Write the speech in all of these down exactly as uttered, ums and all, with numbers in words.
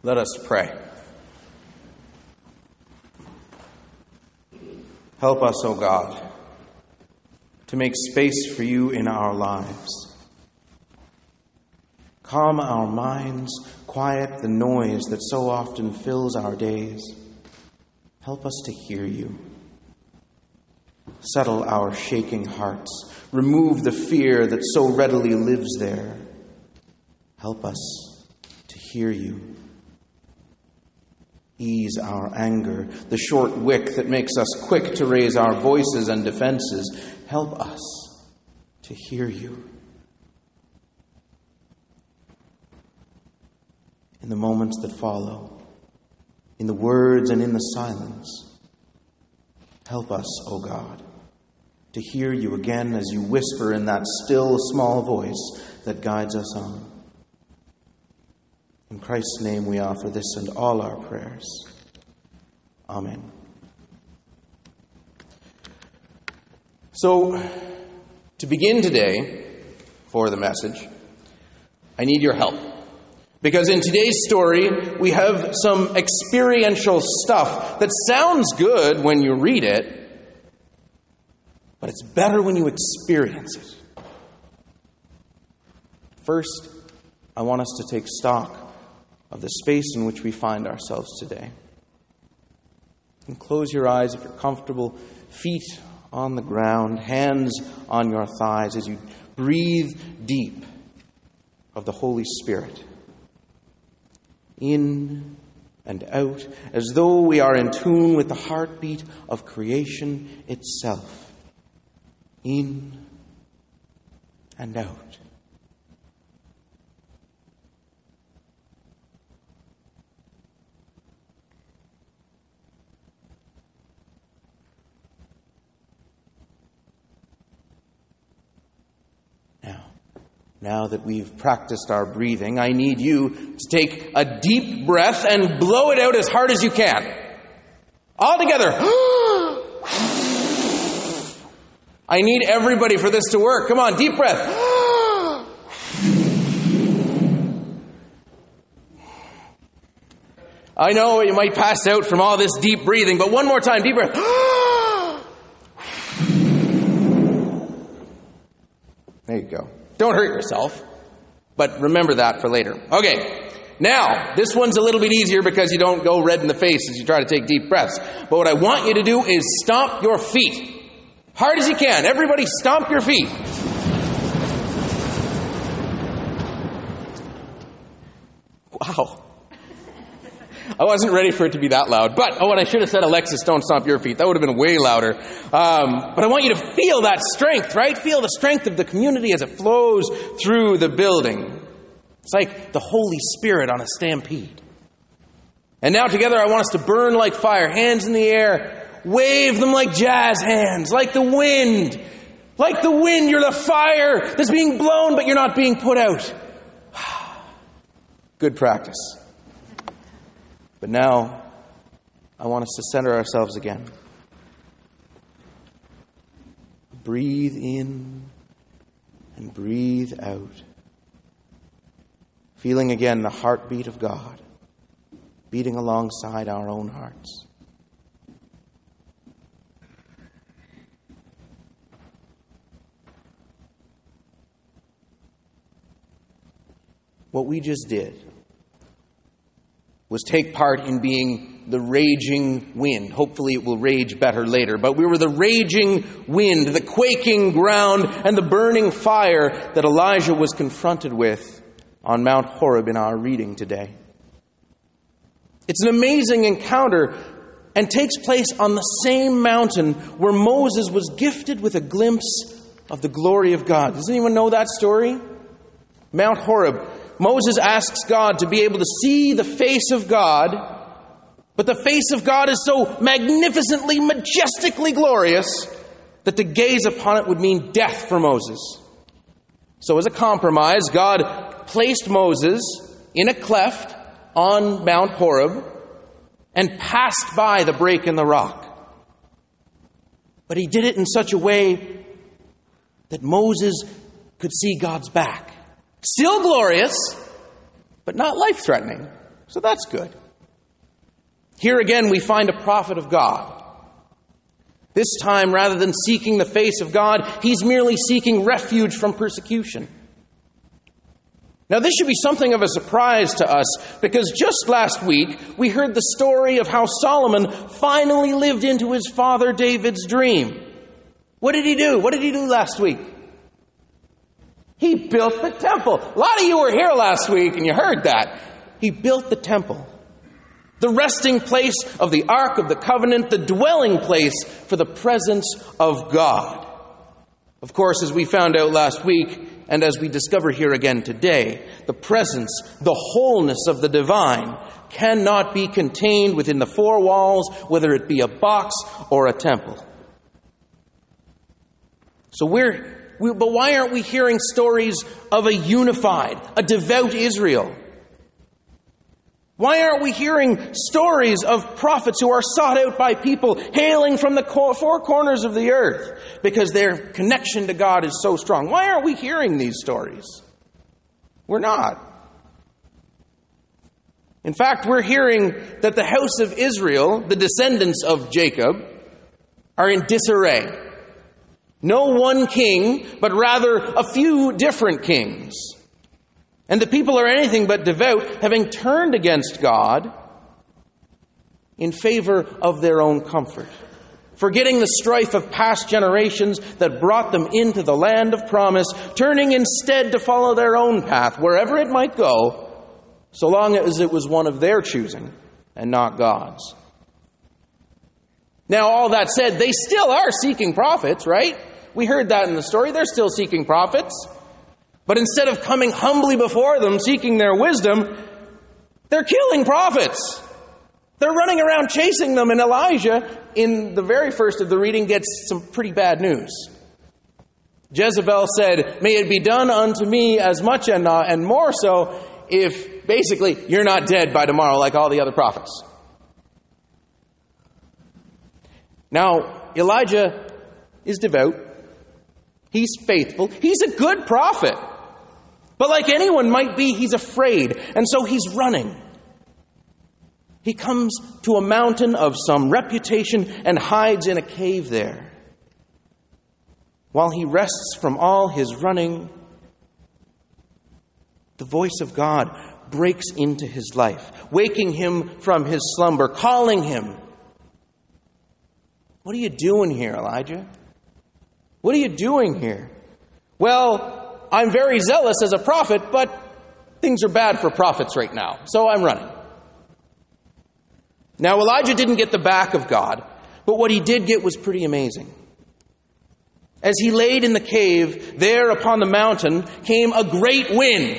Let us pray. Help us, O God, to make space for you in our lives. Calm our minds, quiet the noise that so often fills our days. Help us to hear you. Settle our shaking hearts. Remove the fear that so readily lives there. Help us to hear you. Ease our anger, the short wick that makes us quick to raise our voices and defenses. Help us to hear you. In the moments that follow, in the words and in the silence, help us, O God, to hear you again as you whisper in that still small voice that guides us on. In Christ's name we offer this and all our prayers. Amen. So, to begin today, for the message, I need your help. Because in today's story, we have some experiential stuff that sounds good when you read it, but it's better when you experience it. First, I want us to take stock of the space in which we find ourselves today. And close your eyes if you're comfortable, feet on the ground, hands on your thighs as you breathe deep of the Holy Spirit. In and out, as though we are in tune with the heartbeat of creation itself. In and out. Now that we've practiced our breathing, I need you to take a deep breath and blow it out as hard as you can. All together. I need everybody for this to work. Come on, deep breath. I know you might pass out from all this deep breathing, but one more time, deep breath. There you go. Don't hurt yourself, but remember that for later. Okay, now, this one's a little bit easier because you don't go red in the face as you try to take deep breaths. But what I want you to do is stomp your feet. Hard as you can. Everybody stomp your feet. Wow. I wasn't ready for it to be that loud. But, oh, and I should have said, Alexis, don't stomp your feet. That would have been way louder. Um, but I want you to feel that strength, right? Feel the strength of the community as it flows through the building. It's like the Holy Spirit on a stampede. And now together I want us to burn like fire. Hands in the air. Wave them like jazz hands. Like the wind. Like the wind, you're the fire that's being blown, but you're not being put out. Good practice. But now, I want us to center ourselves again. Breathe in and breathe out. Feeling again the heartbeat of God beating alongside our own hearts. What we just did was take part in being the raging wind. Hopefully it will rage better later. But we were the raging wind, the quaking ground, and the burning fire that Elijah was confronted with on Mount Horeb in our reading today. It's an amazing encounter and takes place on the same mountain where Moses was gifted with a glimpse of the glory of God. Does anyone know that story? Mount Horeb. Moses asks God to be able to see the face of God, but the face of God is so magnificently, majestically glorious that to gaze upon it would mean death for Moses. So as a compromise, God placed Moses in a cleft on Mount Horeb and passed by the break in the rock. But he did it in such a way that Moses could see God's back. Still glorious, but not life-threatening. So that's good. Here again we find a prophet of God. This time, rather than seeking the face of God, he's merely seeking refuge from persecution. Now, this should be something of a surprise to us, because just last week we heard the story of how Solomon finally lived into his father David's dream. What did he do? What did he do last week? He built the temple. A lot of you were here last week and you heard that. He built the temple. The resting place of the Ark of the Covenant, the dwelling place for the presence of God. Of course, as we found out last week, and as we discover here again today, the presence, the wholeness of the divine cannot be contained within the four walls, whether it be a box or a temple. So we're, we, but why aren't we hearing stories of a unified, a devout Israel? Why aren't we hearing stories of prophets who are sought out by people hailing from the four corners of the earth because their connection to God is so strong? Why aren't we hearing these stories? We're not. In fact, we're hearing that the house of Israel, the descendants of Jacob, are in disarray. No one king, but rather a few different kings. And the people are anything but devout, having turned against God in favor of their own comfort, forgetting the strife of past generations that brought them into the land of promise, turning instead to follow their own path, wherever it might go, so long as it was one of their choosing and not God's. Now, all that said, they still are seeking prophets, right? We heard that in the story. They're still seeking prophets. But instead of coming humbly before them, seeking their wisdom, they're killing prophets. They're running around chasing them, and Elijah, in the very first of the reading, gets some pretty bad news. Jezebel said, "May it be done unto me as much and, not, and more so if, basically, you're not dead by tomorrow like all the other prophets." Now, Elijah is devout. He's faithful. He's a good prophet. But like anyone might be, he's afraid, and so he's running. He comes to a mountain of some reputation and hides in a cave there. While he rests from all his running, the voice of God breaks into his life, waking him from his slumber, calling him. "What are you doing here, Elijah? What are you doing here?" "Well, I'm very zealous as a prophet, but things are bad for prophets right now, so I'm running." Now, Elijah didn't get the back of God, but what he did get was pretty amazing. As he laid in the cave, there upon the mountain came a great wind.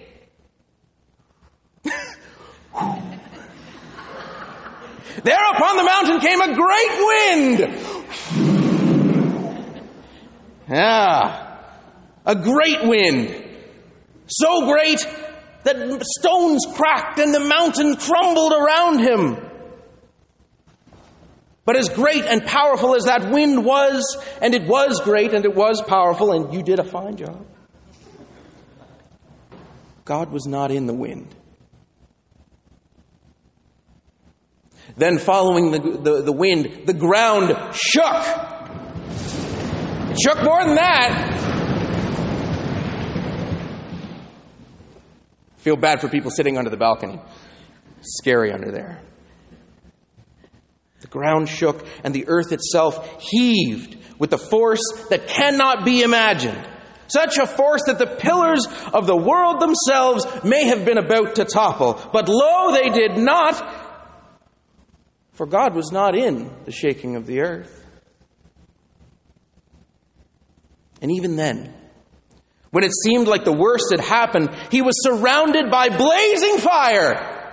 There upon the mountain came a great wind. Yeah. A great wind, so great that stones cracked and the mountain crumbled around him. But as great and powerful as that wind was, and it was great and it was powerful, and you did a fine job, God was not in the wind. Then following the, the, the wind, the ground shook. It shook more than that. Feel bad for people sitting under the balcony. Scary under there. The ground shook and the earth itself heaved with a force that cannot be imagined. Such a force that the pillars of the world themselves may have been about to topple. But lo, they did not, for God was not in the shaking of the earth. And even then, when it seemed like the worst had happened, he was surrounded by blazing fire.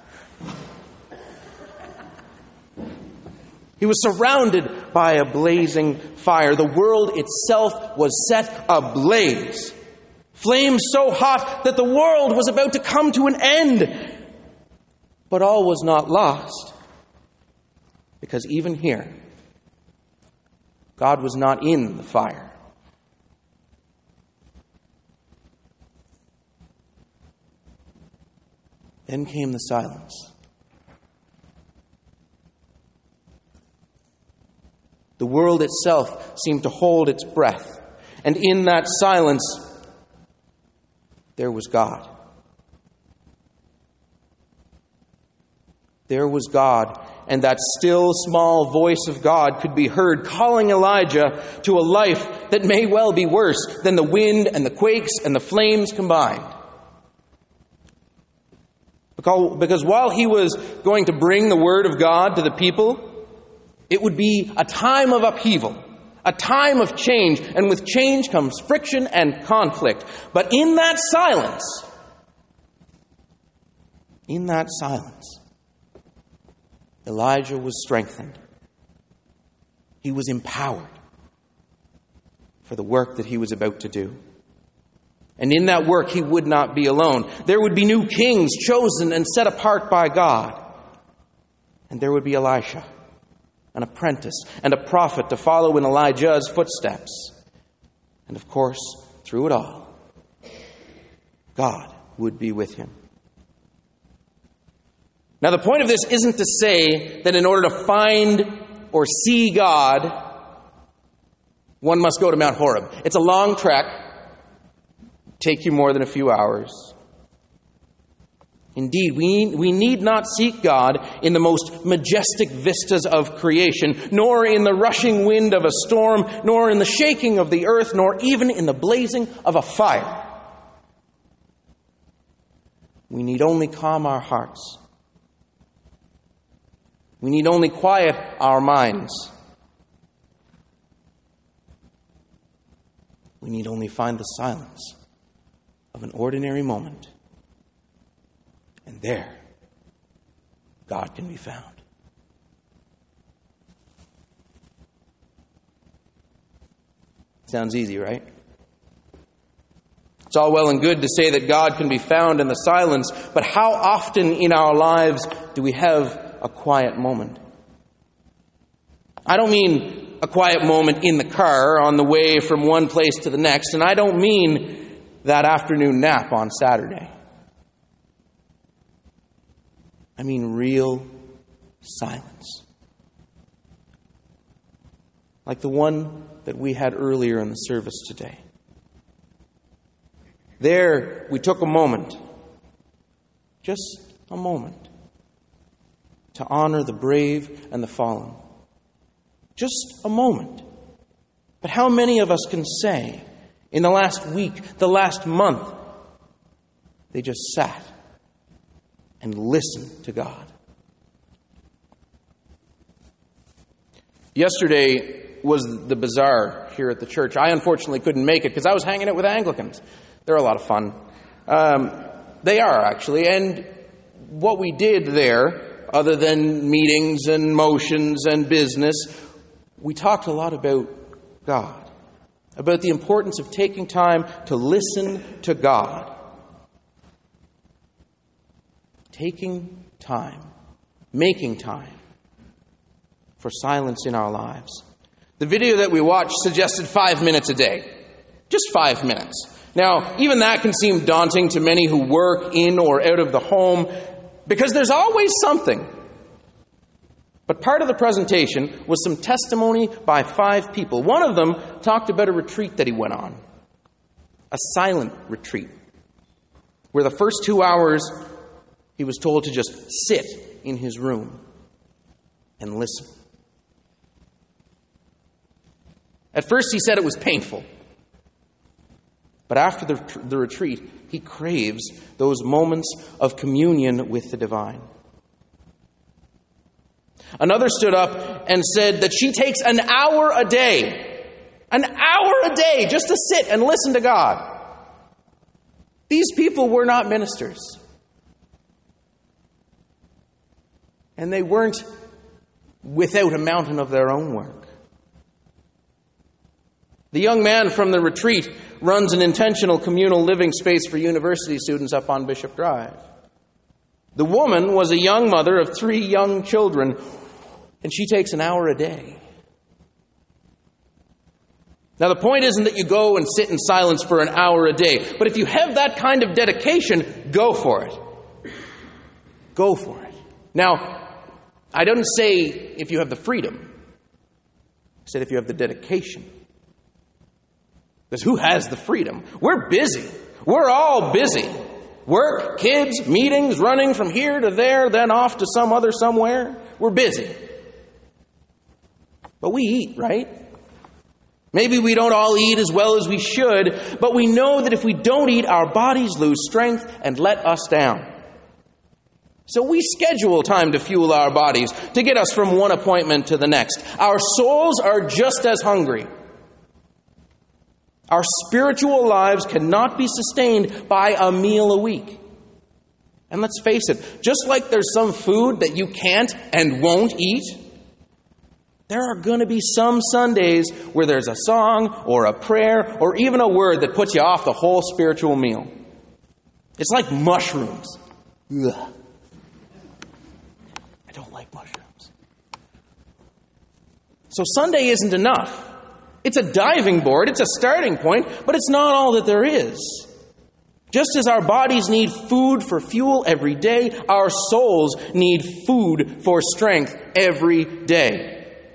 He was surrounded by a blazing fire. The world itself was set ablaze. Flames so hot that the world was about to come to an end. But all was not lost. Because even here, God was not in the fire. Then came the silence. The world itself seemed to hold its breath. And in that silence, there was God. There was God, and that still small voice of God could be heard calling Elijah to a life that may well be worse than the wind and the quakes and the flames combined. Because while he was going to bring the word of God to the people, it would be a time of upheaval, a time of change, and with change comes friction and conflict. But in that silence, in that silence, Elijah was strengthened. He was empowered for the work that he was about to do. And in that work, he would not be alone. There would be new kings chosen and set apart by God. And there would be Elisha, an apprentice and a prophet to follow in Elijah's footsteps. And of course, through it all, God would be with him. Now, the point of this isn't to say that in order to find or see God, one must go to Mount Horeb. It's a long trek, take you more than a few hours. Indeed, we, we need not seek God in the most majestic vistas of creation, nor in the rushing wind of a storm, nor in the shaking of the earth, nor even in the blazing of a fire. We need only calm our hearts. We need only quiet our minds. We need only find the silence of an ordinary moment. And there, God can be found. Sounds easy, right? It's all well and good to say that God can be found in the silence, but how often in our lives do we have a quiet moment? I don't mean a quiet moment in the car on the way from one place to the next, and I don't mean that afternoon nap on Saturday. I mean real silence. Like the one that we had earlier in the service today. There, we took a moment, just a moment, to honor the brave and the fallen. Just a moment. But how many of us can say, in the last week, the last month, they just sat and listened to God? Yesterday was the bazaar here at the church. I unfortunately couldn't make it because I was hanging out with Anglicans. They're a lot of fun. Um, they are, actually. And what we did there, other than meetings and motions and business, we talked a lot about God, about the importance of taking time to listen to God. Taking time, making time for silence in our lives. The video that we watched suggested five minutes a day. Just five minutes. Now, even that can seem daunting to many who work in or out of the home, because there's always something. But part of the presentation was some testimony by five people. One of them talked about a retreat that he went on. A silent retreat. Where the first two hours he was told to just sit in his room and listen. At first he said it was painful. But after the, the retreat, he craves those moments of communion with the divine. Another stood up and said that she takes an hour a day, an hour a day just to sit and listen to God. These people were not ministers. And they weren't without a mountain of their own work. The young man from the retreat runs an intentional communal living space for university students up on Bishop Drive. The woman was a young mother of three young children, and she takes an hour a day. Now, the point isn't that you go and sit in silence for an hour a day, but if you have that kind of dedication, go for it. go for it. Now, I don't say if you have the freedom. I said if you have the dedication. Because who has the freedom? We're busy. We're all busy. Work, kids, meetings, running from here to there, then off to some other somewhere. We're busy. But we eat, right? Maybe we don't all eat as well as we should, but we know that if we don't eat, our bodies lose strength and let us down. So we schedule time to fuel our bodies, to get us from one appointment to the next. Our souls are just as hungry. Our spiritual lives cannot be sustained by a meal a week. And let's face it, just like there's some food that you can't and won't eat, there are going to be some Sundays where there's a song or a prayer or even a word that puts you off the whole spiritual meal. It's like mushrooms. Ugh. I don't like mushrooms. So Sunday isn't enough. It's a diving board, it's a starting point, but it's not all that there is. Just as our bodies need food for fuel every day, our souls need food for strength every day.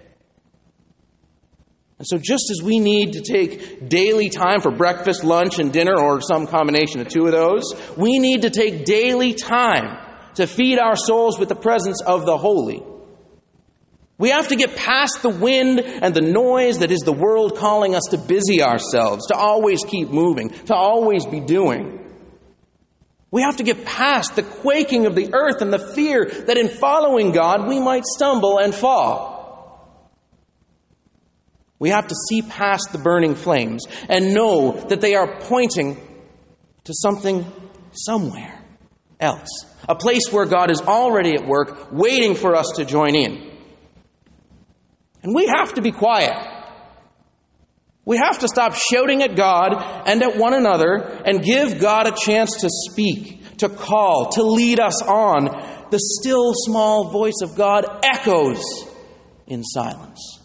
And so just as we need to take daily time for breakfast, lunch, and dinner, or some combination of two of those, we need to take daily time to feed our souls with the presence of the holy. We have to get past the wind and the noise that is the world calling us to busy ourselves, to always keep moving, to always be doing. We have to get past the quaking of the earth and the fear that in following God we might stumble and fall. We have to see past the burning flames and know that they are pointing to something somewhere else. A place where God is already at work, waiting for us to join in. And we have to be quiet. We have to stop shouting at God and at one another and give God a chance to speak, to call, to lead us on. The still small voice of God echoes in silence.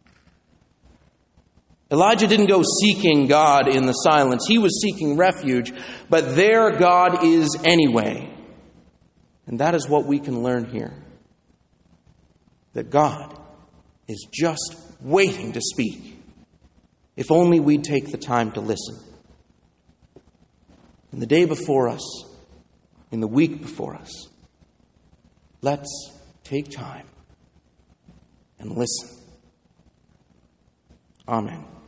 Elijah didn't go seeking God in the silence. He was seeking refuge, but there God is anyway. And that is what we can learn here. That God is just waiting to speak. If only we'd take the time to listen. In the day before us, in the week before us, let's take time and listen. Amen.